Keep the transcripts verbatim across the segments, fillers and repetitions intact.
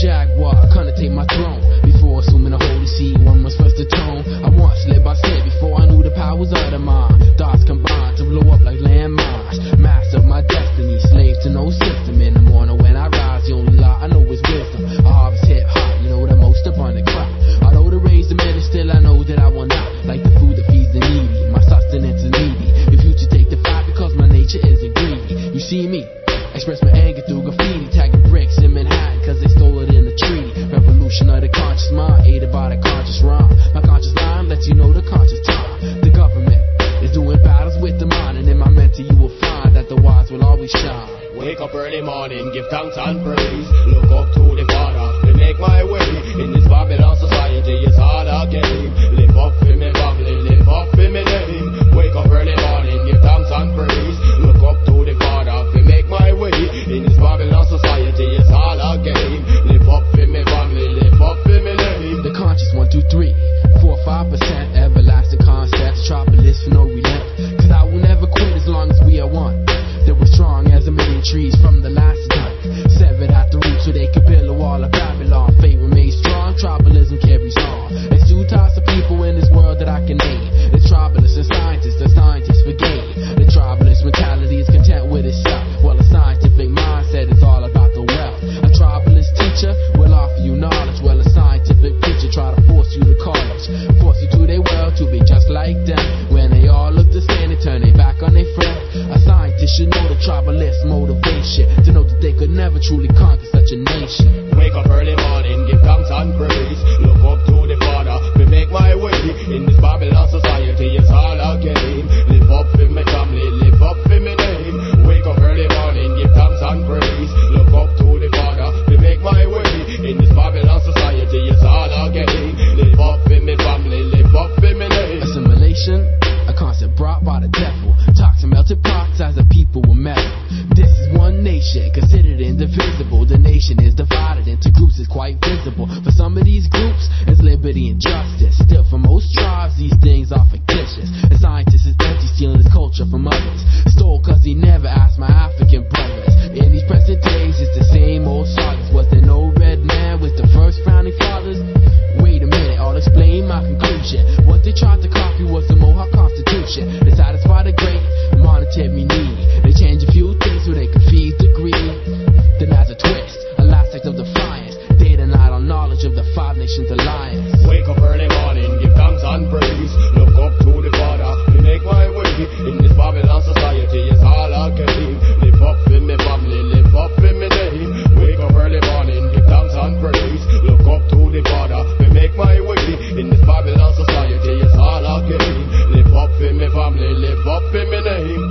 jaguar, gonna take my throne. Before assuming a holy seat, one must first atone. I once lived by sight before I knew the powers of the mind. Thoughts combined to blow up like landmines. Master of my destiny, slave to no system. In the morning when I rise, the only law I know is wisdom. A harvest hip hop, you know the most abundant crop. Although to raise the man, still I know that I will not. Like the food that feeds the needy, my sustenance is needy. If you to take the fight because my nature isn't greedy. You see me, express my anger through graffiti, tagging bricks in Manhattan cause they stole it in the treaty. Revolution of the conscious mind, aided by the conscious rhyme. My conscious line lets you know the conscious time. The government is doing battles with the mind, and in my mentor you will find that the wise will always shine. Wake up early morning, give thanks and praise. Look up to the Father, to make my way. In this Babylon society, it's hard a game. Live up in me family, live up in me name. Wake up early morning, give thanks and praise. Look up to the Father, to make my way. In this Babylon society, it's hard a game. Live up in me family, live up in me name. The conscious one, two, three, four, five percent everlasting concepts. Tropolis for no relent. Cause I will never quit as long as we are one. That we're strong as a million trees from the last time. Severed at the root so they could build a wall of Babylon. Fate remains strong, tribalism carries on. There's two types of people in this world that I can name. The tribalists and scientists, the scientists for gain. The tribalist mentality is content with itself, while the scientific mindset is all about the wealth. A tribalist teacher will offer you knowledge, while a scientific preacher try to force you to college. Force you to their world to be just like them. When they all look the same, they turn their back on their friend. A scientist should know the tribalist motivation, to know that they could never truly conquer such a nation. Wake up early morning, give thanks and praise. Look up to the Father, we make my way. In this Babylon society, it's all a game. Live up in my family, live up in my name. Wake up early morning, give thanks and praise. Look up to the Father, we make my way. In this Babylon society, it's all a game. Live up in my family, live up in my name. Assimilation, a concept brought by the devil. Toxic melted pots as the people were metal. This is one nation, considered indivisible. The nation is divided into groups, it's quite visible. For some of these groups, it's liberty and justice. Still, for most tribes, these things are fictitious. A scientist is empty, stealing his culture from others. Stole cause he never asked my African brothers. In these present days, it's the same old sagas. Was there no red man with the first founding fathers? Wait a minute, I'll explain my conclusion. What they tried to copy was the Mohawk Constitution. To satisfy the great monetary need, they changed a few things so they could feed the greed. Then as a twist, a last act of defiance, they denied our knowledge of the Five Nations Alliance. Wake up early morning, give thanks and praise. Look up to the Father, we make my way. In this Babylon society, it's all a game. Live up in me family, live up in me name. Wake up early morning, give thanks and praise. Look up to the Father, we make my way. In this Babylon society, it's all a game. Live up in me family, live up in me name.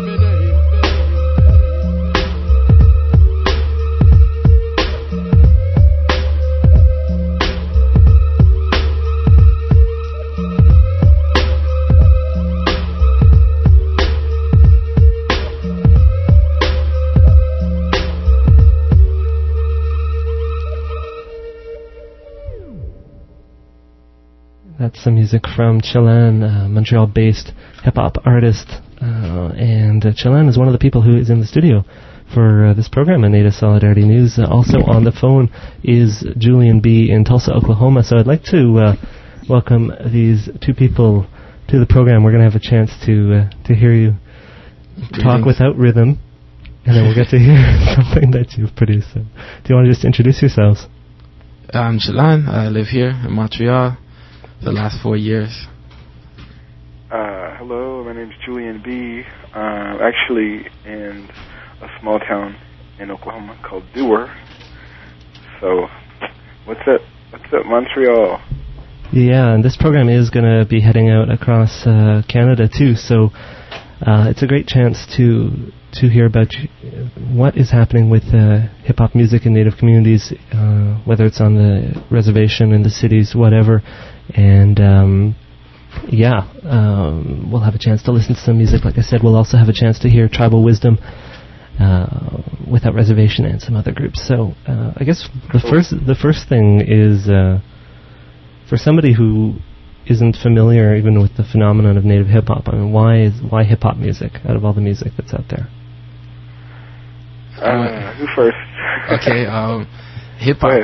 That's some music from Chilan, uh, Montreal-based hip-hop artist. Uh, and uh, Chilan is one of the people who is in the studio for uh, this program on Native Solidarity News. Uh, also on the phone is Julian B. in Tulsa, Oklahoma. So I'd like to uh, welcome these two people to the program. We're going to have a chance to uh, to hear you Greetings. Talk without rhythm, and then we'll get to hear something that you've produced. So, do you want to just introduce yourselves? I'm Chilan. I live here in Montreal the last four years. Uh, hello, my name's Julian B. Uh, actually in a small town in Oklahoma called Dewar. So, what's up? What's up, Montreal? Yeah, and this program is going to be heading out across uh, Canada too. So, uh, it's a great chance to to hear about what is happening with uh, hip hop music in Native communities, uh, whether it's on the reservation, in the cities, whatever. And um, yeah, um, we'll have a chance to listen to some music. Like I said, we'll also have a chance to hear Tribal Wisdom, uh, Without Reservation, and some other groups. So uh, I guess the first the first thing is uh, for somebody who isn't familiar even with the phenomenon of Native hip hop. I mean, why is why hip hop music out of all the music that's out there? Uh, who first? Okay, um, hip hop is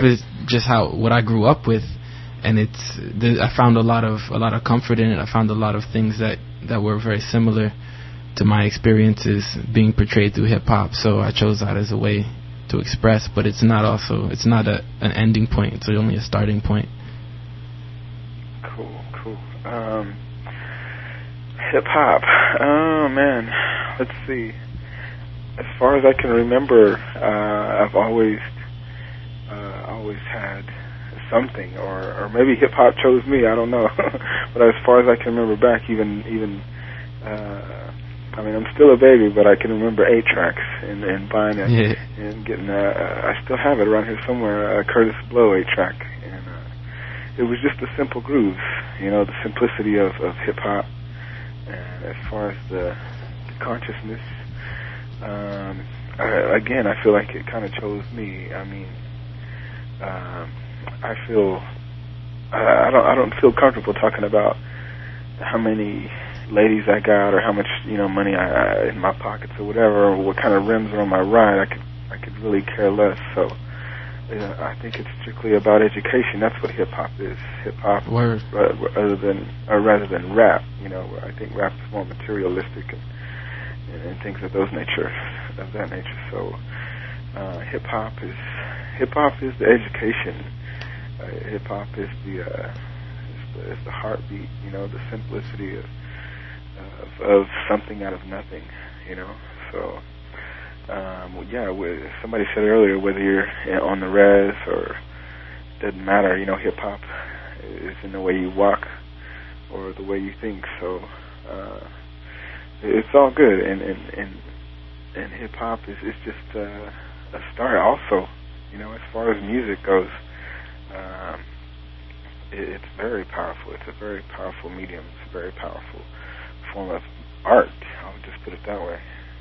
just how what I grew up with, and it's the, I found a lot of a lot of comfort in it. I found a lot of things that, that were very similar to my experiences being portrayed through hip hop. So I chose that as a way to express, but it's not also it's not a, an ending point. It's only a starting point. Cool, cool. Um, hip hop. Oh man, let's see. As far as I can remember, uh, I've always, uh, always had something, or, or maybe hip hop chose me. I don't know. But as far as I can remember back, even, even, uh, I mean, I'm still a baby, but I can remember eight tracks and, and buying it yeah. and getting. Uh, I still have it around here somewhere. A Curtis Blow eight track, and uh, it was just the simple grooves, you know, the simplicity of, of hip hop. And as far as the, the consciousness. Um, I, again, I feel like it kind of chose me. I mean, um, I feel I, I don't I don't feel comfortable talking about how many ladies I got or how much you know money I, I in my pockets or whatever, or what kind of rims are on my ride. I could I could really care less. So yeah, I think it's strictly about education. That's what hip hop is. Hip hop, rather than or rather than rap. You know, I think rap is more materialistic and. and things of those nature, of that nature. So, uh, hip hop is hip hop is the education. Uh, hip hop is the, uh, is the is the heartbeat. You know, the simplicity of, of of something out of nothing. You know, so um, yeah. Somebody said earlier, whether you're on the res or doesn't matter. You know, hip hop is in the way you walk or the way you think. So. Uh, It's all good, and and and, and hip hop is is just uh, a start. Also, you know, as far as music goes, um, it, it's very powerful. It's a very powerful medium. It's a very powerful form of art. I'll just put it that way.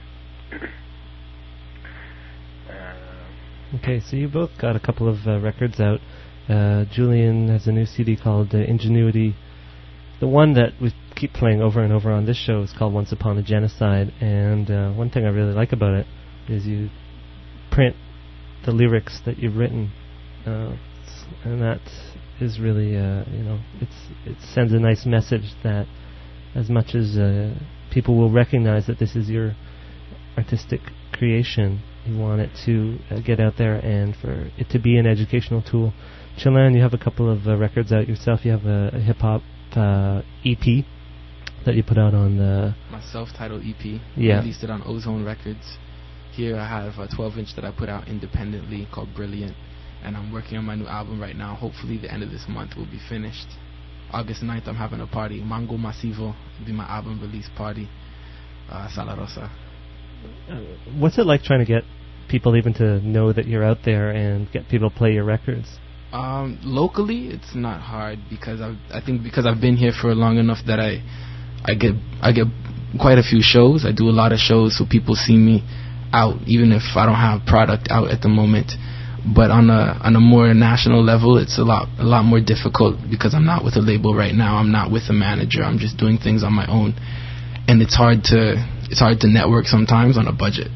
um, okay, so you both got a couple of uh, records out. Uh, Julian has a new C D called uh, Ingenuity. The one that we keep playing over and over on this show is called Once Upon a Genocide, and uh, one thing I really like about it is you print the lyrics that you've written, uh, and that is really, uh, you know, it's it sends a nice message that as much as uh, people will recognize that this is your artistic creation, you want it to uh, get out there and for it to be an educational tool. Chilan, you have a couple of uh, records out yourself. You have a, a hip-hop uh, E P that you put out on the... My self-titled E P. Yeah. I released it on Ozone Records. Here I have a twelve inch that I put out independently called Brilliant, and I'm working on my new album right now. Hopefully the end of this month will be finished. August ninth I'm having a party. Mango Masivo will be my album release party. Uh, Sala Rosa. Uh, what's it like trying to get people even to know that you're out there and get people to play your records? Um, locally, it's not hard because I've, I think because I've been here for long enough that I, I get I get quite a few shows. I do a lot of shows, so people see me out, even if I don't have product out at the moment. But on a on a more national level, it's a lot a lot more difficult because I'm not with a label right now. I'm not with a manager. I'm just doing things on my own, and it's hard to it's hard to network sometimes on a budget.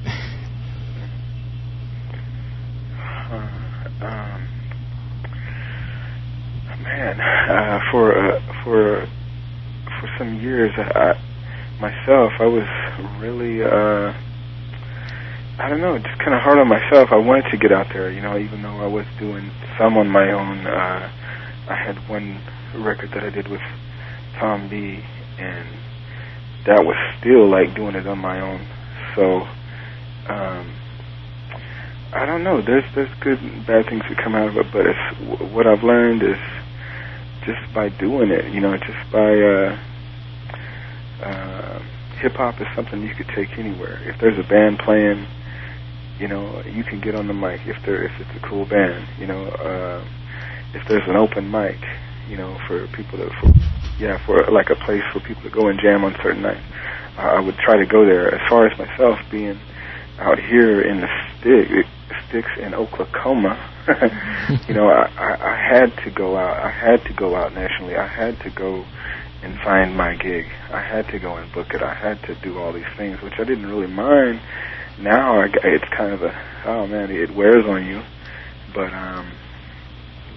Man, uh, for uh, for for some years, I, myself, I was really, uh, I don't know, just kind of hard on myself. I wanted to get out there, you know, even though I was doing some on my own. Uh, I had one record that I did with Tom B, and that was still like doing it on my own. So, um, I don't know. There's there's good and bad things that come out of it, but it's, w- what I've learned is just by doing it, you know, just by uh, uh, hip hop is something you could take anywhere. If there's a band playing, you know, you can get on the mic if there if it's a cool band, you know. Uh, if there's an open mic, you know, for people to, for, yeah, for like a place for people to go and jam on certain nights, uh, I would try to go there. As far as myself being out here in the stick, sticks in Oklahoma, you know, I, I, I had to go out. I had to go out nationally. I had to go and find my gig. I had to go and book it. I had to do all these things, which I didn't really mind. Now I, it's kind of a, oh man, it wears on you. But um,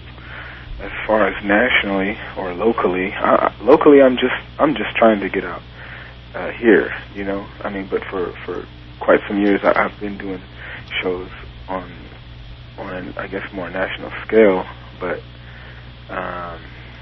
as far as nationally or locally, uh, locally I'm just I'm just trying to get out uh, here, you know. I mean, but for, for quite some years I, I've been doing shows on on an, I guess more national scale, but um,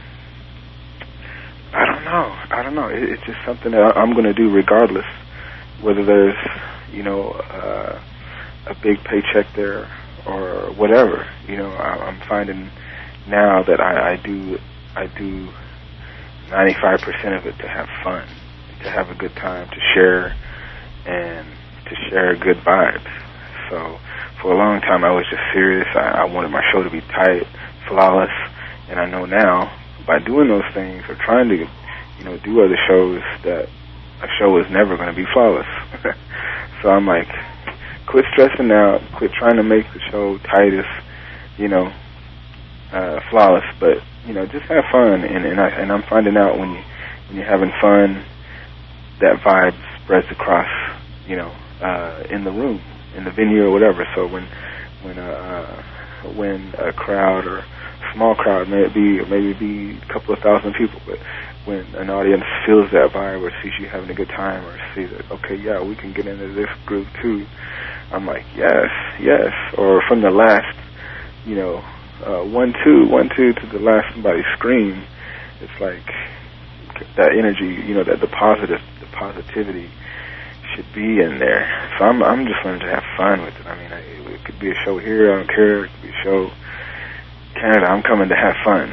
I don't know. I don't know. It, it's just something that I'm going to do regardless, whether there's you know uh, a big paycheck there or whatever. You know, I, I'm finding now that I, I do I do ninety-five percent of it to have fun, to have a good time, to share, and to share good vibes. So for a long time I was just serious. I, I wanted my show to be tight, flawless, and I know now by doing those things or trying to, you know, do other shows that a show is never going to be flawless. So I'm like, quit stressing out, quit trying to make the show tightest, you know, uh, flawless, but you know, just have fun. And and, I, and I'm finding out when you when you're having fun, that vibe spreads across, you know, uh, in the room, in the venue or whatever. So when when a uh, when a crowd or a small crowd, may it be or maybe be a couple of thousand people, but when an audience feels that vibe or sees you having a good time or sees that, okay, yeah, we can get into this groove too, I'm like, yes, yes. Or from the last, you know, uh, one two, one two to the last somebody scream, it's like that energy, you know, that the positive, the positivity should be in there. So I'm I'm just learning to have fun with it. I mean, I, it could be a show here, I don't care. It could be a show Canada. I'm coming to have fun.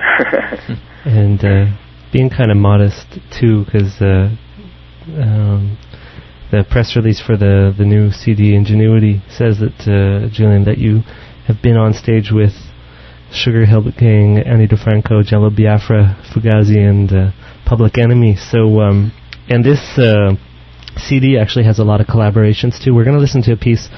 And uh, being kind of modest too, because uh, um, the press release for the the new C D Ingenuity says that uh, Julian, that you have been on stage with Sugar Hill Gang, Ani DeFranco, Jello Biafra, Fugazi, and uh, Public Enemy. So, um, and this uh, C D actually has a lot of collaborations too. We're going to listen to a piece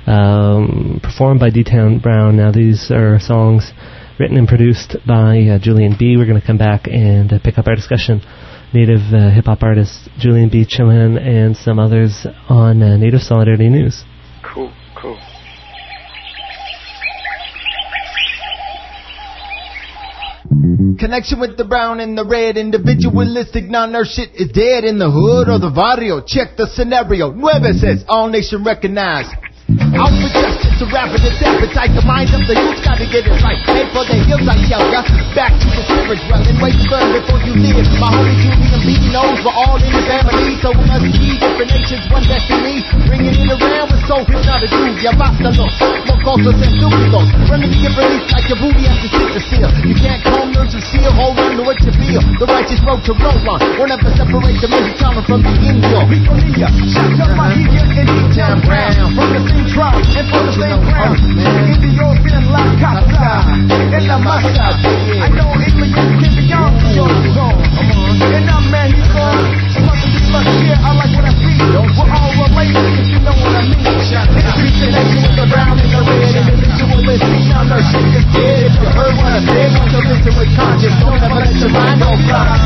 um, performed by D-Town Brown. Now, these are songs written and produced by uh, Julian B. We're going to come back and uh, pick up our discussion. Native uh, hip-hop artists Julian B. Chilean and some others on uh, Native Solidarity News. Cool, cool. Connection with the brown and the red, individualistic, none our shit is dead in the hood or the barrio. Check the scenario. Nueve says, all nation recognized. Out for justice, a rapid appetite. The mind of the youth gotta get it right. Head for the hills, I tell ya. Back to the spirit dwelling. Wait firm before you live. My homie Julian B knows we're all in the family. So we must be different nations, one destiny. Bringing it around with soul, it's not a dude. Ya basta los, los cosas estúpidos. Remedy and release like your booty has to sit to seal. You can't comb, nurse, or seal. Hold on to what you feel. The righteous road to roll on. We'll never separate the Mexicano from the Indio. Picolilla, shut up my India and D-Town Brown. From the same tribe and from the same ground. Ethiopian la casa, en la masa. I know English can be young for your zone. And I'm Mexico. Must be lucky, yeah, I like what I see. We're all related if you know what I mean. It's connection with the brown and the red. Individualistic, now no shit is dead. If you heard what I said, don't you listen with conscience. Don't ever let your mind go blind.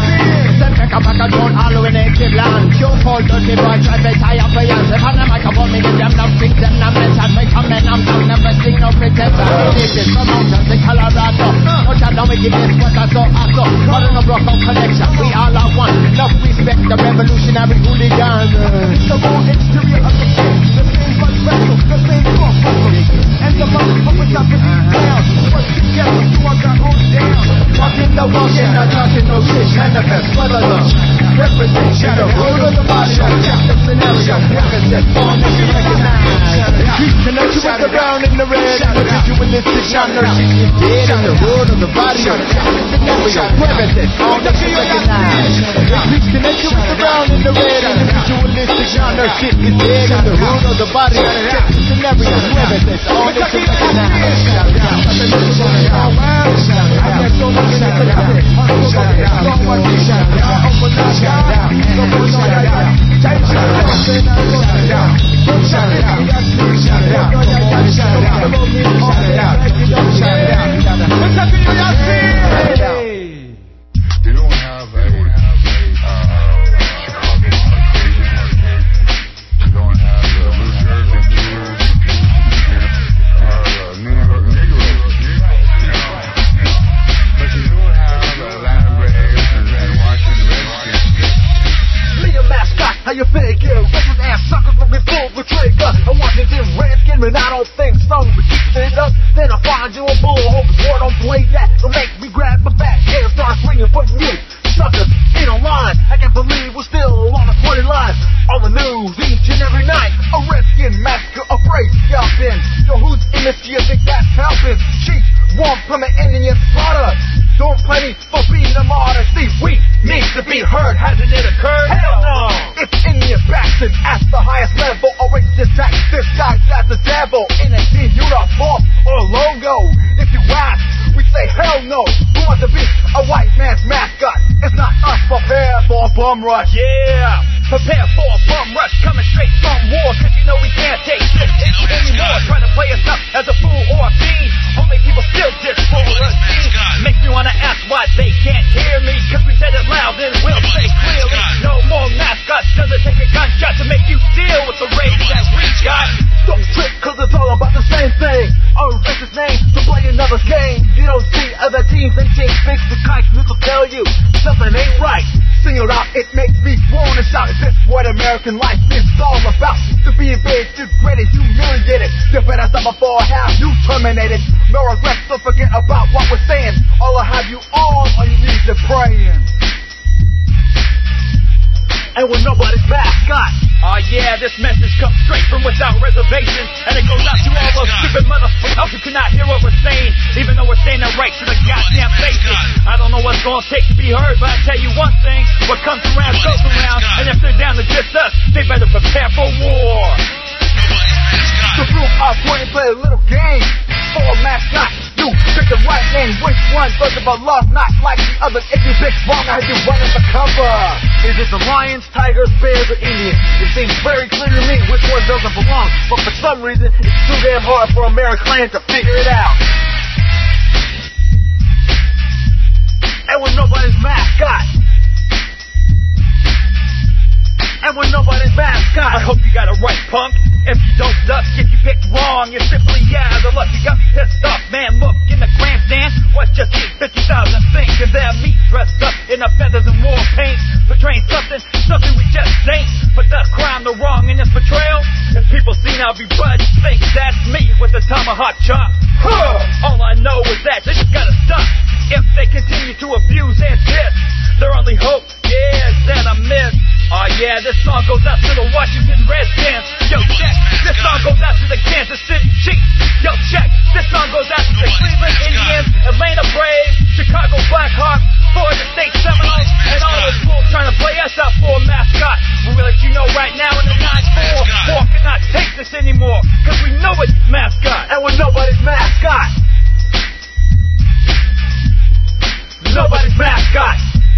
Don Alo in a land. Yo, Paul, don't be right. I bet I have a answer. And I'm like a woman, and I'm not fixing them. I'm not coming, I'm not never seeing no pretense. This is from mountains in Colorado. No time, don't make it miss what I saw. I saw. What in a Rocco connection. We all are one. Love, respect the revolutionary hooligan. The more exterior of the kid. The same blood vessel. The same cross vessel. And the motherfuckers up in these towns. Work together, you all got hold down. Walk in the walk in, not talking no shit. Manifest, weather love. Represent, shadow, road of the body, check the scenario, represent, all nation recognized. Connection with the brown and the red, individualistic, genre, shit is dead in the road of the body, check the scenario, represent, all nation recognized. Connection with the brown and the red, individualistic, genre, shit is dead in the road of the body, check the scenario, represent, all nation recognized. They don't have a Chicago They don't have a New Jersey News or New York Negroes. But you know African massacre, afraid scalping. Yo, whose image do you think that's helping? Sheep, warm from an Indian slaughter. Don't play me for being a martyr. See, we need to be heard. Hasn't it occurred? Hell no! It's Indian bastards at the highest level. A racist act disguised as the devil in a team uniform or logo. If you ask, we say hell no. Who wants to be a white man's mascot? It's not us. Prepare for a bum rush. Yeah! Prepare for a bum rush coming straight from war. Cause you know we can't take this anymore. Try to play us up as a fool or a fiend. Only people still diss for a scene. Makes me wanna ask why they can't hear me. Cause we said it loud and we'll say clearly. No more mascots. Doesn't take a gunshot to make you deal with the rage that we got. Don't trip cause it's all about the same thing. Our racist name to play another game. You don't see other teams and teams fix the kites. Will tell you something ain't right. Sing it out, it makes me wanna shout. Is this what American life is all about? To be invaded, degraded, humiliated. Different as ever before, have you terminated? No regrets, don't forget about what we're saying. All I have you all on your knees and praying. And we're nobody's mascot. Oh yeah, this message comes straight from without reservation. And it goes out to all those stupid motherfuckers who cannot hear what we're saying, even though we're saying it right to the goddamn faces. I don't know what's gonna take to be heard, but I tell you one thing, what comes around goes around. And if they're down to diss us, they better prepare for war. To prove our point, play a little game. For a mascot, you pick the right name. Which one does it belong? Not like the other. If you pick wrong, I had you running for cover. Is it the lions, tigers, bears, or Indians? It seems very clear to me which one doesn't belong. But for some reason, it's too damn hard for Americans to figure it out. And we're nobody's mascot. And we're nobody's mascot. I hope you got it right, punk. If you don't duck, if you pick wrong, you're simply out of luck. You got me pissed off, man. Look in the grandstand. What's just fifty thousand things? Cause they're me dressed up in the feathers and war paint. Portraying something, something we just ain't. But the crime, the wrong in this portrayal. If people see now, be blood, think that's me with the tomahawk chop. Huh. All I know is that they just gotta stop. If they continue to abuse and diss, their only hope, yeah, is that I miss. Oh yeah, this song goes out to the Washington Redskins. Yo, check, this song goes out to the Kansas City Chiefs. Yo, check, this song goes out to the Cleveland Indians, Atlanta Braves, Chicago Blackhawks, Florida State Seminoles, and all those fools trying to play us out for a mascot. We will let you know right now in the nine four, four cannot take this anymore, cause we know it's mascot, and we're nobody's mascot. Nobody's mascot.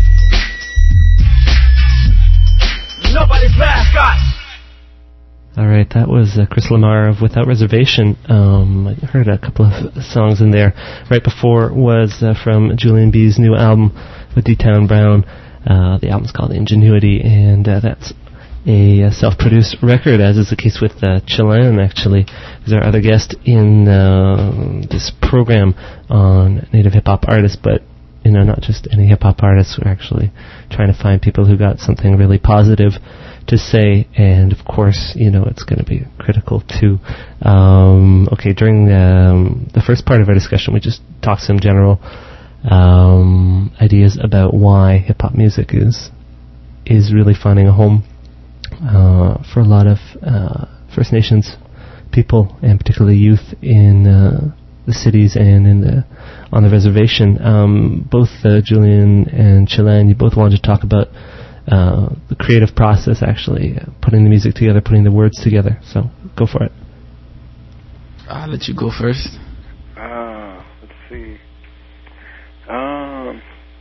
Nobody's mascot. All right, that was uh, Chris Lamar of Without Reservation. Um, I heard a couple of songs in there. Right before was uh, from Julian B's new album with D-Town Brown. Uh, the album's called Ingenuity, and uh, that's a, a self-produced record, as is the case with uh, Chilan, actually, who's our other guest in uh, this program on Native hip-hop artists, but you know, not just any hip-hop artists. We're actually trying to find people who got something really positive to say, and of course, you know, it's going to be critical too. Um, okay, during the, um, the first part of our discussion, we just talked some general um, ideas about why hip-hop music is is really finding a home uh, for a lot of uh, First Nations people, and particularly youth in uh, the cities and in the on the reservation. Um, both uh, Julian and Chilan, you both wanted to talk about uh, the creative process, actually, uh, putting the music together, putting the words together. So, go for it. I'll let you go first. Uh, let's see. Um,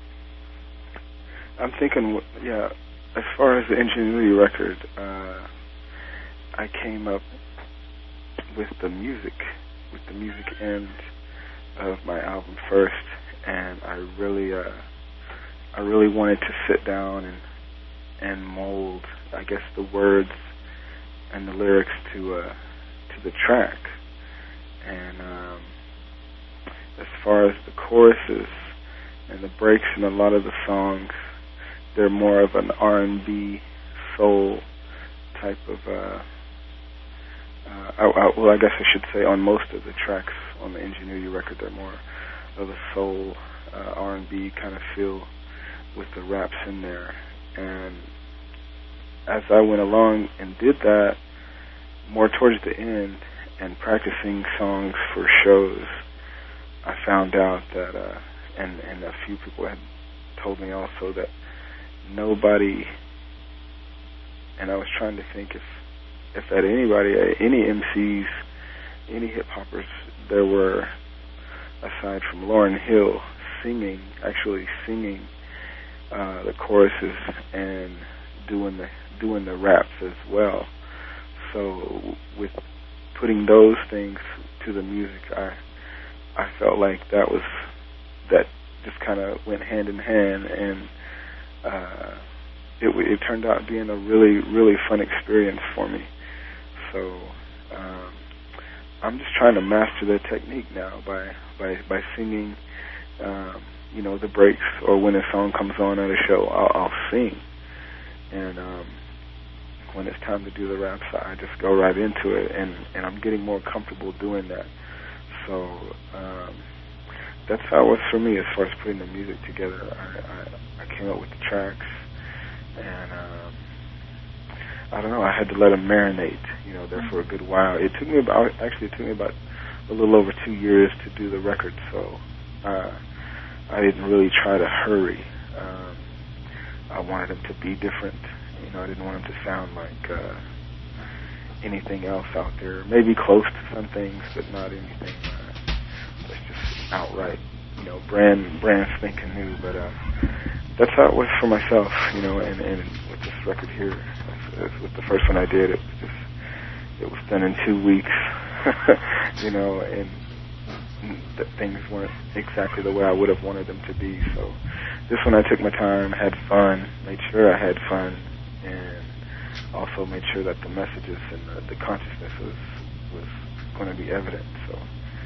I'm thinking, yeah, as far as the Ingenuity record, uh, I came up with the music, with the music end of my album first, and I really, uh, I really wanted to sit down and and mold, I guess, the words and the lyrics to uh, to the track. And um, as far as the choruses and the breaks in a lot of the songs, they're more of an R and B soul type of. Uh, uh, I, I, well, I guess I should say on most of the tracks on the Ingenuity record, they're more of a soul uh, R and B kind of feel with the raps in there. And as I went along and did that, more towards the end and practicing songs for shows, I found out that, uh, and, and a few people had told me also that nobody, and I was trying to think if, if at anybody, any M Cs, any hip-hoppers, there were, aside from Lauryn Hill, singing, actually singing uh, the choruses and doing the doing the raps as well. So with putting those things to the music, I I felt like that was that just kind of went hand in hand, and uh, it it turned out being a really really fun experience for me. So um, I'm just trying to master the technique now by by by singing. Um, you know, the breaks, or when a song comes on at a show, I'll, I'll sing. And um, when it's time to do the raps, I just go right into it, and, and I'm getting more comfortable doing that. So um, that's how it was for me as far as putting the music together. I, I, I came up with the tracks, and um, I don't know, I had to let them marinate, you know, there for a good while. It took me about, actually it took me about a little over two years to do the record, so uh, I didn't really try to hurry. Um, I wanted them to be different. You know, I didn't want them to sound like uh, anything else out there. Maybe close to some things, but not anything uh, that's just outright, you know, brand brand spanking new. But uh, that's how it was for myself, you know. And, and with this record here, as, as with the first one I did, it was just it was done in two weeks, you know, and that things weren't exactly the way I would have wanted them to be. So this one I took my time, had fun, made sure I had fun, and also made sure that the messages and the, the consciousness was was going to be evident. So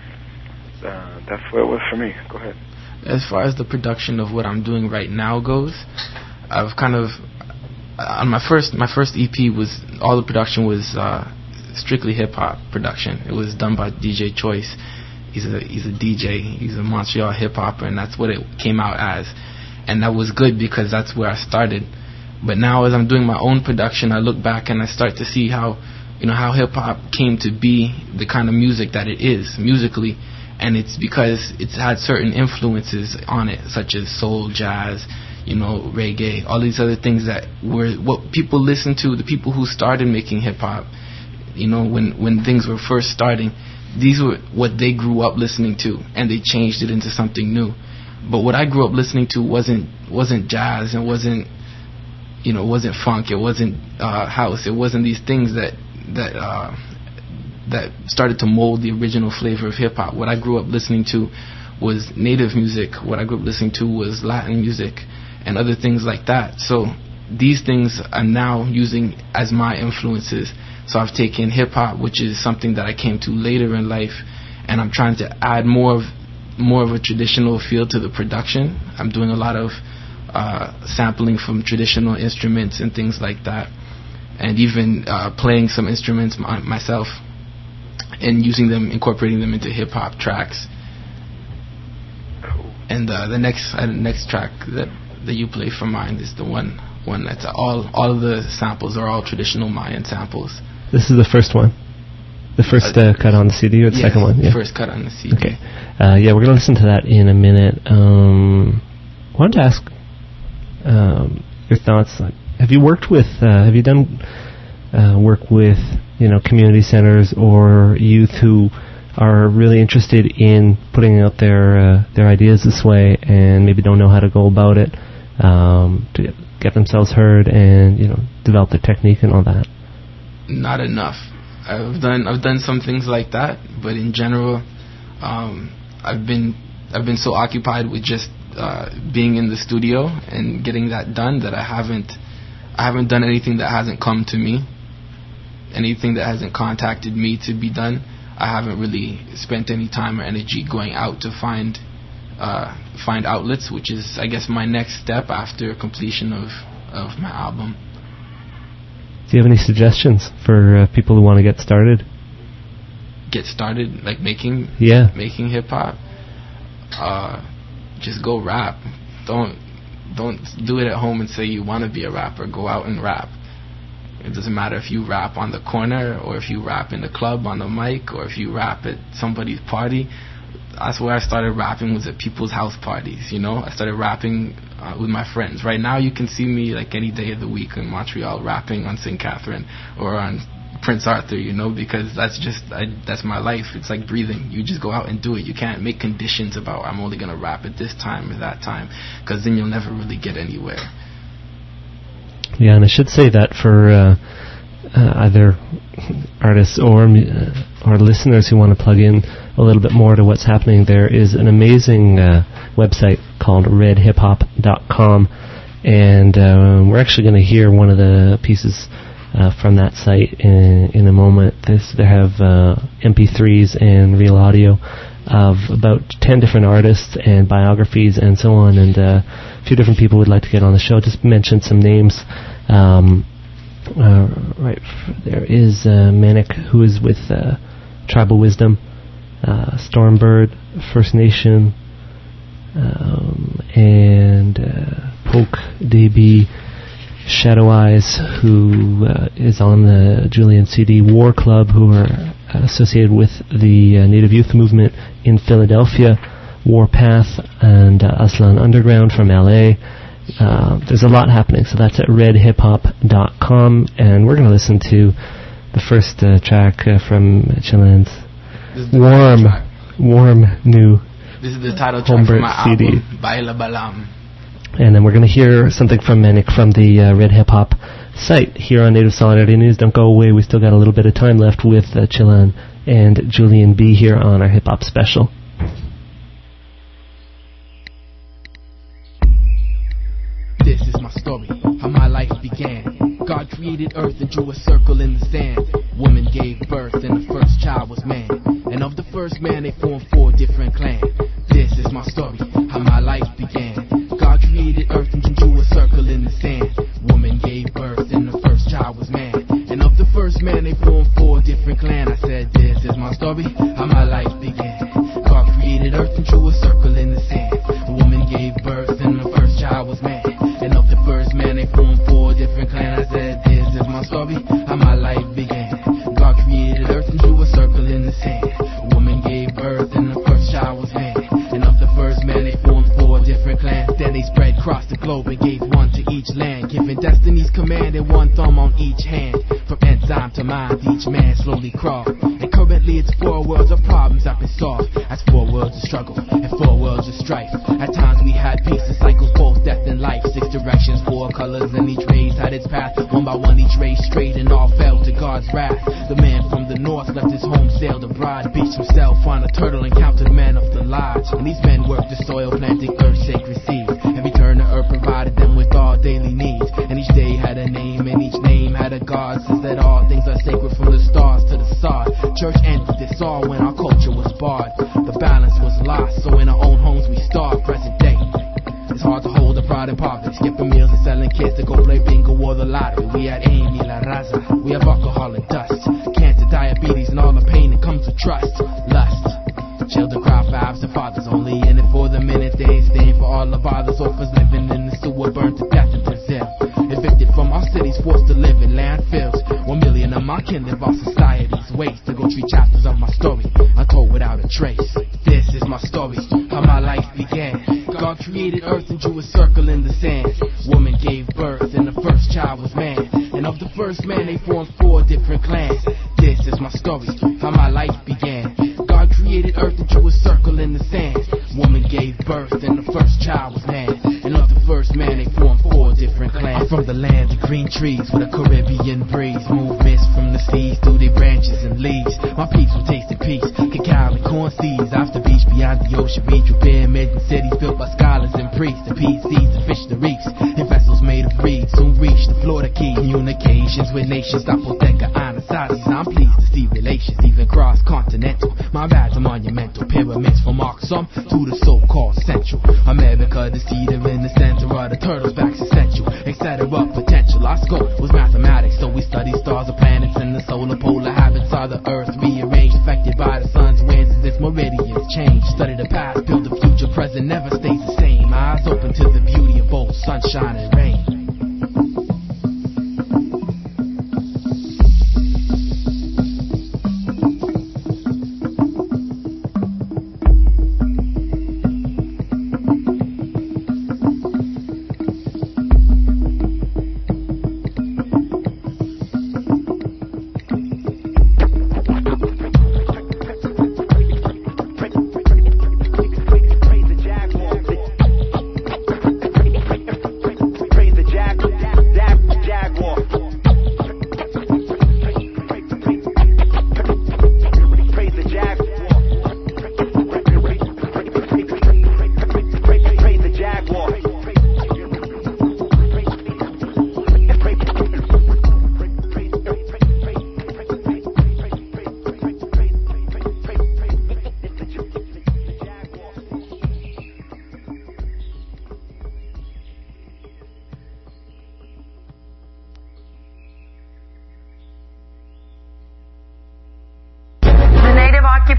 uh, that's what it was for me. Go ahead. As far as the production of what I'm doing right now goes, I've kind of on my first my first E P was all the production was uh, strictly hip hop production. It was done by D J Choice. He's a he's a D J. He's a Montreal hip hopper, and that's what it came out as. And that was good because that's where I started. But now, as I'm doing my own production, I look back and I start to see how, you know, how hip hop came to be the kind of music that it is musically, and it's because it's had certain influences on it, such as soul, jazz, you know, reggae, all these other things that were what people listen to. The people who started making hip hop, you know, when when things were first starting. These were what they grew up listening to, and they changed it into something new. But what I grew up listening to wasn't wasn't jazz, and wasn't, you know, wasn't funk, it wasn't uh, house, it wasn't these things that that uh, that started to mold the original flavor of hip hop. What I grew up listening to was native music. What I grew up listening to was Latin music and other things like that. So these things I'm now using as my influences. So I've taken hip-hop, which is something that I came to later in life, and I'm trying to add more of more of a traditional feel to the production. I'm doing a lot of uh, sampling from traditional instruments and things like that, and even uh, playing some instruments my, myself and using them, incorporating them into hip-hop tracks. And uh, the next uh, next track that, that you play from mine is the one one that's all all of the samples are all traditional Mayan samples. This is the first one? The first uh, cut on the C D, or the yes, second one? Yeah, the first cut on the C D. Okay. Uh, yeah, we're going to listen to that in a minute. Um, I wanted to ask um, your thoughts. Like, have you worked with, uh, have you done uh, work with, you know, community centers or youth who are really interested in putting out their uh, their ideas this way and maybe don't know how to go about it um, to get themselves heard and, you know, develop their technique and all that? Not enough. I've done I've done some things like that, but in general, um, I've been I've been so occupied with just uh, being in the studio and getting that done that I haven't I haven't done anything that hasn't come to me, anything that hasn't contacted me to be done. I haven't really spent any time or energy going out to find uh, find outlets, which is, I guess, my next step after completion of of my album. Do you have any suggestions for uh, people who want to get started? Get started, like making yeah. making hip hop. Uh, just go rap. Don't don't do it at home and say you want to be a rapper. Go out and rap. It doesn't matter if you rap on the corner or if you rap in the club on the mic or if you rap at somebody's party. That's where I started rapping, was at people's house parties, you know. I started rapping uh, with my friends. Right now you can see me like any day of the week in Montreal rapping on Saint Catherine or on Prince Arthur, you know, because that's just, I, that's my life. It's like breathing. You just go out and do it. You can't make conditions about I'm only going to rap at this time or that time, because then you'll never really get anywhere. Yeah, and I should say that for uh, uh, either artists or uh, or listeners who want to plug in a little bit more to what's happening, there is an amazing uh, website called red hip hop dot com, and uh, we're actually going to hear one of the pieces uh, from that site in, in a moment. This, they have uh, M P threes and real audio of about ten different artists and biographies and so on, and uh, a few different people would like to get on the show. Just mention some names. Um, uh, right, there is uh, Manic, who is with uh, Tribal Wisdom, uh, Stormbird, First Nation, um, and uh, Poke D B, Shadow Eyes, who uh, is on the Julian C D, War Club, who are associated with the uh, Native Youth Movement in Philadelphia, Warpath, and uh, Aslan Underground from L A. Uh, there's a lot happening, so that's at red hip hop dot com, and we're going to listen to the first uh, track uh, from Chilean's warm, warm new This is the title track from my C D. album, Baila Balam. And then we're going to hear something from Manic from the uh, Red Hip Hop site here on Native Solidarity News. Don't go away, we still got a little bit of time left with uh, Chilean and Julian B here on our hip hop special. This is my story, how my life began. God created earth and drew a circle in the sand. Woman gave birth and the first child was man. And of the first man they formed four different clans. This is my story, how my life began. God created earth and drew a circle in the sand. Woman gave birth and the first child was man. And of the first man they formed four different clans. I said this is my story, how my life began. God created earth and drew a circle in the sand. Woman gave birth and the first child was man. And of the first man they formed four different clans. I said this is my story, how my life began. God created earth and drew a circle in the sand. Woman gave birth and the first child was man. And of the first man they formed four different clans. Then they spread across the globe and gave one to each land, giving destiny's command and one thumb on each hand. From enzyme to mind each man slowly crawled. And currently it's four worlds of problems I've been solved. As four worlds of struggle and four worlds of strife. At times we had peace and cycles, both death and life. Six directions, four colors, and each race had its path. One by one each race straight and all fell to God's wrath. The man from the north left his home, sailed abroad, beached himself on a turtle, encountered men of the lodge. And these men worked the soil, planting earth's sacred seeds. In return the earth provided them with all daily needs. And each day had a name, and each name had a god. Says that all things are sacred from the stars to the sod. Church ended this all when our culture was barred. The balance was lost, so in our own homes we starved. Present day, it's hard to hold a pride in poverty. Skipping meals and selling kids to go play bingo or the lottery. We had Amy La Raza, we have alcohol and dust, cancer, diabetes, and all the pain that comes with trust. Lust, children cry for absent fathers, only in it for the minute. They ain't staying for all the fathers. Orphans living in the sewer, burned to death in Brazil. Evicted from our cities, forced to live in landfills. One million of my kin live our society's waste. To go treat chapters of my story, untold without a trace. This is my story, how my life began. God created earth and drew a circle in the sand. Woman gave birth and the first child was man. And of the first man they formed four different clans. This is my story, how my life began. God created earth and drew a circle in the sand. Woman gave birth and the first child was man. And of the first man they formed four different clans. I'm from the land of green trees with a Caribbean breeze. Move mist from the seas through their branches and leaves. My peeps will taste in peace, cacao and corn seeds. Off the beach beyond the ocean reach, with pyramids and cities built by scholars and priests. The peace seeds and fish the reefs, and vessels made of reeds soon reach the Florida Key. Communications with nations, Zapoteca, Anasazi. I'm pleased to see relations, even cross-continental. My bads are monumental, pyramids from Aksum to the so-called Central America. The cedar in the center of the turtles' backs essential, et cetera. Potential, our scope was mathematics, so we study stars and planets and the solar polar habits of the earth, rearranged, affected by the sun's winds as its meridians change. Study the past, build the future, present never stays the same. Eyes open to the beauty of both sunshine and rain.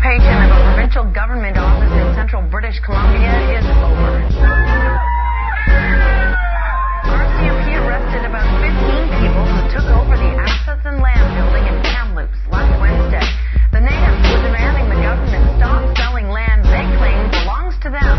occupation of a provincial government office in central British Columbia is over. R C M P arrested about fifteen people who took over the Access and Land building in Kamloops last Wednesday. The natives were demanding the government stop selling land they claim belongs to them.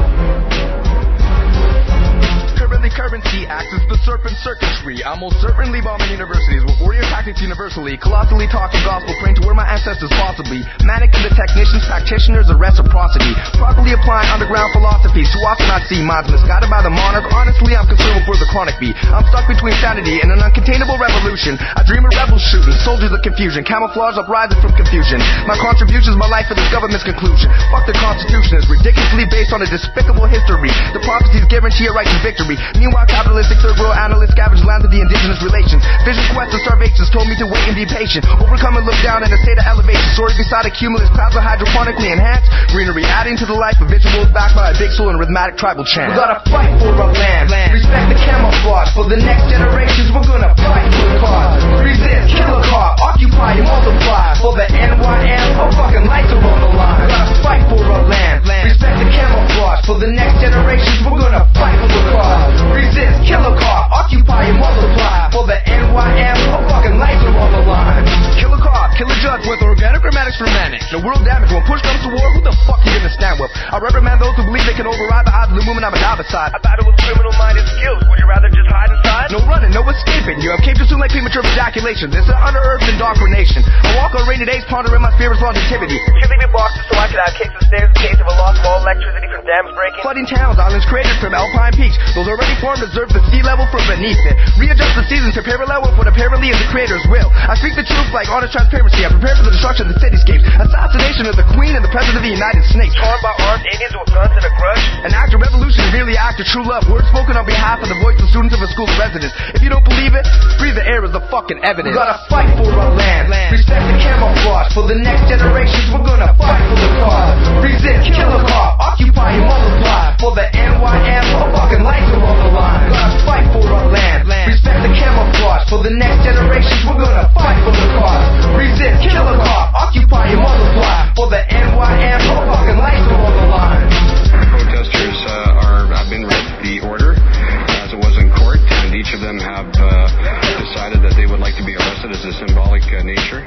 Currently, currency acts as the serpent circuitry. I'm most certainly bombing universities with warrior tactics universally. Colossally talking gospel, praying to where my ancestors possibly. Manic and the technicians, practitioners of reciprocity. Properly applying underground philosophies. Too often I see minds misguided by the monarch. Honestly, I'm consumed for the chronic beat. I'm stuck between sanity and an uncontainable revolution. I dream of rebels shooting, soldiers of confusion. Camouflage uprising from confusion. My contributions, my life for this government's conclusion. Fuck the constitution, is ridiculously based on a despicable history. The prophecies guarantee a right to victory. Meanwhile, capitalistic third world analysts scavenge lands of the indigenous relations. Vision quest of starvations told me to wait and be patient. Overcome and look down in a state of elevation. Soaring beside a cumulus, clouds are hydroponically enhanced. Greenery adding to the life of visuals backed by a big soul and rhythmic tribal chant. We gotta fight for our land. land. Respect the camouflage. For the next generations, we're gonna fight for the cause. Resist, kill a car, occupy and multiply. For the N Y M, our fucking lights are on the line. We gotta fight for our land. land. Respect the camouflage. For the next generations, we're gonna fight for the cause. Resist, kill a car, occupy and multiply. For the N Y M, our fucking lights are on the line. Kill a car, kill a judge with organic grammatics for manic. No world damage when push comes to war, who the fuck you gonna stand with? I reprimand those who believe they can override the odds of the movement I'm a beside. I battle with criminal-minded skills, would you rather just hide inside? No running, no escaping, you have came too soon like premature ejaculation. This is under-earth indoctrination. I walk on rainy days pondering my spirit's longevity. You leave me boxes so I could have cakes and stairs in case of a loss of all electricity from dams breaking. Flooding towns, islands created from alpine peaks. Those already formed observe the sea level from beneath it. Readjust the seasons to parallel with what apparently is the creator's will. I speak the truth like honest transparency. I prepare for the destruction of the cityscapes. Assassination of the Queen and the President of the United States. Torn by armed Indians with guns and a grudge. An act of revolution, merely act of true love. Words spoken on behalf of the voice of students of a school's residents. If you don't believe it, breathe the air as the fucking evidence. We gotta fight for our land. land. Respect the camouflage. For the next generations, we're gonna fight for the cause. Resist, kill a car, occupy and multiply. For the N Y M, our fucking lights are on the line. We gotta fight for our land. land. Respect the camouflage. For the next generations, we're gonna fight for the cause. Resist, kill a car, occupy and multiply. For the N Y M, our fucking lights are on the line. Protesters uh, are have been read the order as it was in court, and each of them have uh, decided that they would like to be arrested as a symbolic uh, nature.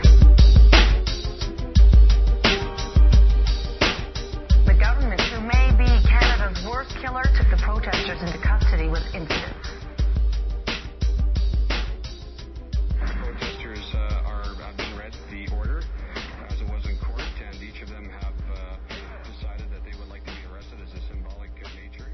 The government, who may be Canada's worst killer, took the protesters into custody with incidents. Protesters uh, are have been read the order as it was in court, and each of them have uh, decided that they would like to be arrested as a symbolic uh, nature.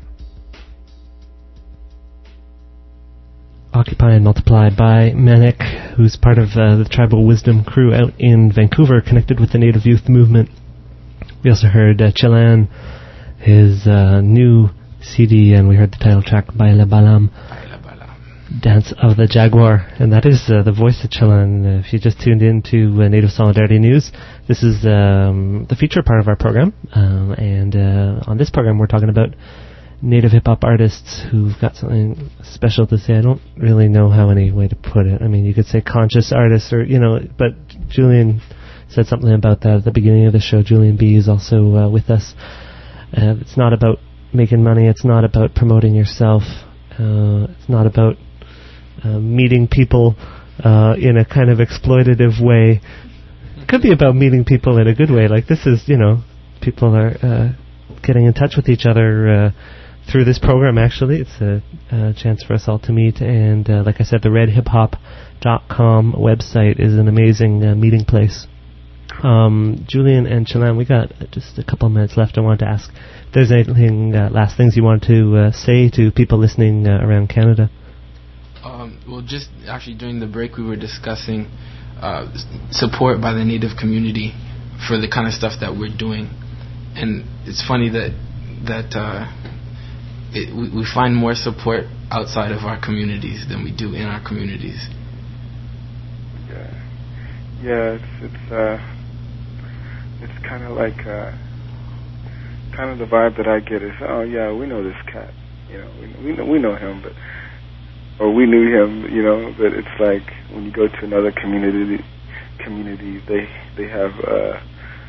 Occupy and Multiply by Manic, who's part of uh, the Tribal Wisdom crew out in Vancouver, connected with the Native Youth Movement. We also heard uh, Chilan, his uh, new C D, and we heard the title track by Le Balam, Dance of the Jaguar. And that is uh, the voice of Chilan. Uh, if you just tuned in to uh, Native Solidarity News, this is um, the feature part of our program. Um, and uh, on this program, we're talking about Native hip-hop artists who've got something special to say. I don't really know how any way to put it. I mean, you could say conscious artists, or, you know, but Julian said something about that at the beginning of the show. Julian B is also uh, with us. Uh, it's not about making money. It's not about promoting yourself. Uh, it's not about uh, meeting people uh, in a kind of exploitative way. It could be about meeting people in a good way. Like this is, you know, people are uh, getting in touch with each other uh, through this program, actually. It's a, a chance for us all to meet. And uh, like I said, the red hip hop dot com website is an amazing uh, meeting place. Um, Julian and Chilan, we got just a couple of minutes left. I wanted to ask if there's anything, uh, last things you want to uh, say to people listening uh, around Canada. Um, well, just actually during the break we were discussing uh, support by the Native community for the kind of stuff that we're doing. And it's funny that that uh, it, we, we find more support outside of our communities than we do in our communities. Yeah, yeah, it's it's uh, it's kind of like uh, kind of the vibe that I get is, oh yeah, we know this cat, you know, we we know we know him, but or we knew him, you know, but it's like when you go to another community, community they they have. Uh,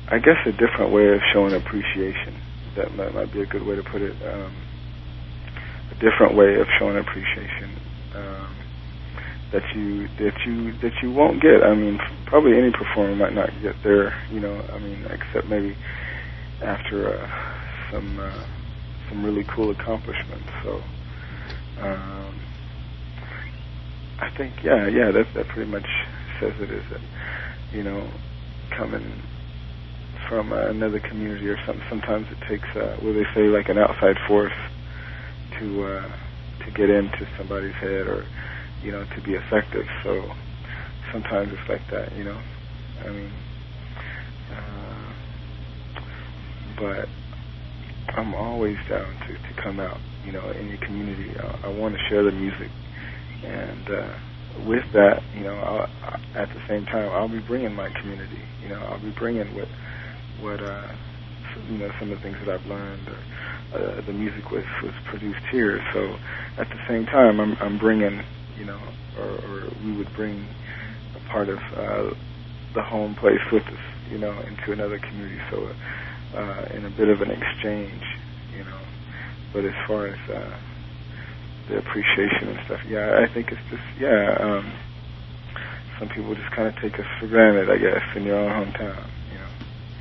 I guess a different way of showing appreciation. That might, might be a good way to put it. Um, a different way of showing appreciation um, that you that you that you won't get. I mean, probably any performer might not get there. You know, I mean, except maybe after uh, some uh, some really cool accomplishments. So, um, I think, yeah, yeah, that that pretty much says it. Is that, you know, coming from uh, another community or something. Sometimes it takes, uh, what they say, like an outside force to uh, to get into somebody's head, or, you know, to be effective. So sometimes it's like that, you know. I mean, uh, but I'm always down to, to come out, you know, in your community. I, I want to share the music, and uh, with that, you know, I'll, I, at the same time, I'll be bringing my community. You know, I'll be bringing what, what, uh, you know, some of the things that I've learned. Or, uh, the music was, was produced here, so at the same time, I'm, I'm bringing, you know, or, or we would bring a part of uh, the home place with us, you know, into another community. So, uh, in a bit of an exchange, you know. But as far as uh, the appreciation and stuff, yeah, I think it's just, yeah, um, some people just kind of take us for granted, I guess, in your own hometown, you know.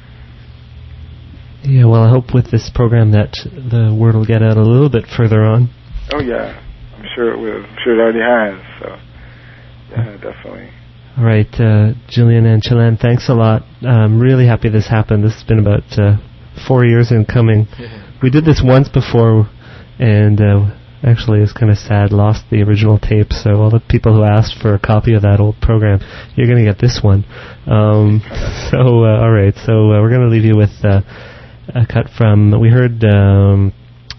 Yeah, well, I hope with this program that the word will get out a little bit further on. Oh, yeah, I'm sure it will. I'm sure it already has, so, yeah, definitely. All right, uh, Julian and Chelan, thanks a lot. I'm really happy this happened. This has been about uh, four years in coming. We did this once before, and uh, actually it's kind of sad, lost the original tape, so all the people who asked for a copy of that old program, you're going to get this one. Um, so, uh, all right, so uh, we're going to leave you with uh, a cut from, we heard um,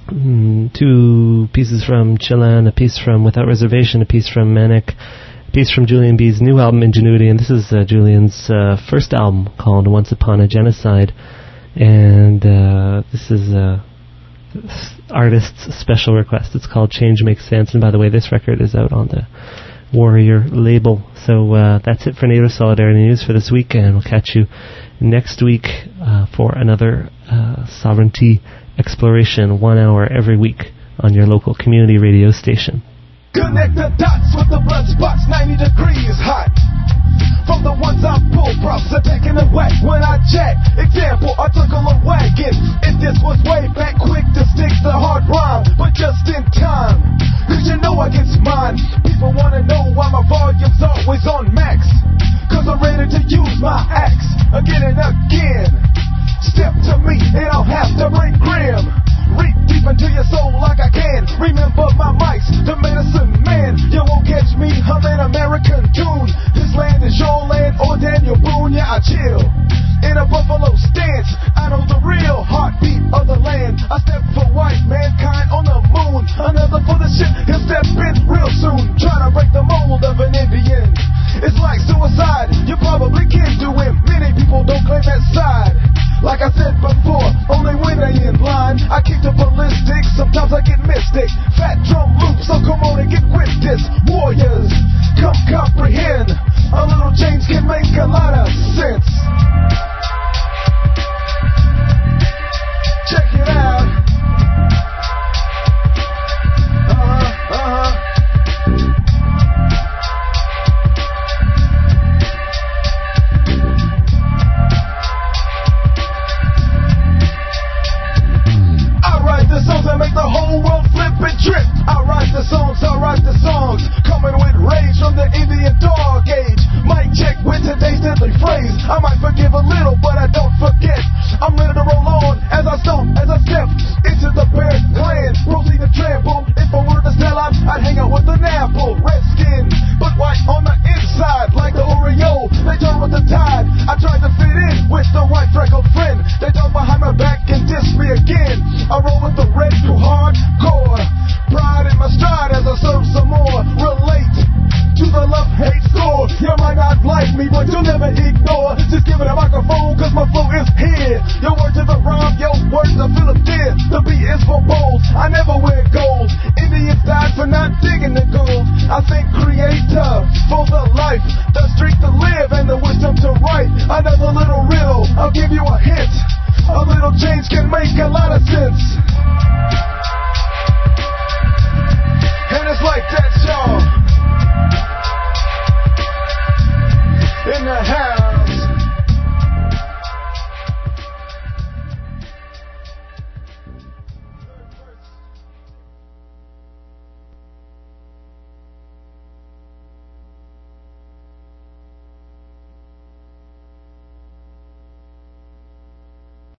two pieces from Chelan, a piece from Without Reservation, a piece from Manic, a piece from Julian B's new album, Ingenuity, and this is uh, Julian's uh, first album called Once Upon a Genocide, and uh, this is uh, artist's special request. It's called Change Makes Sense, and by the way, this record is out on the Warrior label. So uh, that's it for Native Solidarity News for this week, and we'll catch you next week uh, for another uh, sovereignty exploration, one hour every week on your local community radio station. Connect the dots with the blood spots, ninety degrees hot. From the ones I pull, props are taking a whack when I jack. Example, I took on a wagon. If this was way back, quick to stick the hard rhyme, but just in time. Cause you know I get mine. People wanna know why my volume's always on max. Cause I'm ready to use my axe again and again. Step to me and I'll have to bring grim. Reach deep into your soul like I can. Remember my mics, the medicine man. You won't catch me humming American tune. This land is your land or Daniel Boone. Yeah, I chill in a buffalo stance. I know the real heartbeat of the land. I step for white mankind on the moon. Another for the shit, he'll step in real soon. Trying to break the mold of an Indian. It's like suicide, you probably can do it. Many people don't claim that side. Like I said before, only when they in line. I keep the ballistic, sometimes I get mystic. Fat drum loop, so come on and get with this. Warriors, come comprehend. A little change can make a lot of sense. Check it out. Uh-huh, uh-huh. The songs that make the whole world flip and trip. I write the songs, I write the songs. Coming with rage from the Indian dog age. Mic check with today's deadly phrase. I might forgive a little, but I don't forget. I'm ready to roll on as I stomp, as I step into the bear clan. Proceed to trample. If I were to sell out, I'd hang out with an apple. Red skin, but white on the inside. Like the Oreo, they turn with the tide. I tried to fit in with the white freckled friend. They talk behind my back and diss me again. I roll with the red too hardcore. Pride in my stride as I serve some more. Relate to the love-hate score. You might not like me, but you'll never ignore. Just give it a microphone, cause my flow is here. Your word to the rhyme, your word to Philip Deer. The beat is for bowls. I never